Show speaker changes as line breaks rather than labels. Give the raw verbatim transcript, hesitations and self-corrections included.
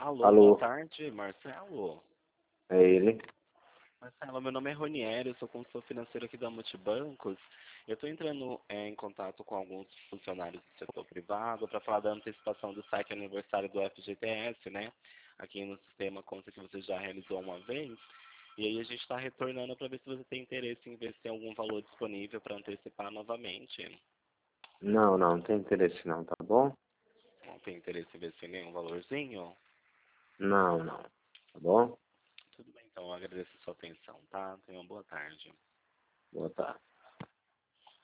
Alô, boa
Alô,
tarde, Marcelo.
é ele?
Marcelo, meu nome é Ronieri, eu sou consultor financeiro aqui da Multibancos. Eu estou entrando é, em contato com alguns funcionários do setor privado para falar da antecipação do saque aniversário do F G T S, né? Aqui no sistema conta que você já realizou uma vez. E aí a gente está retornando para ver se você tem interesse em ver se tem algum valor disponível para antecipar novamente.
Não, não, não tem interesse não, tá bom?
Não tem interesse em ver se tem nenhum valorzinho?
Não, não, tá bom?
Tudo bem, então eu agradeço a sua atenção, tá? Tenha uma boa tarde.
Boa tarde.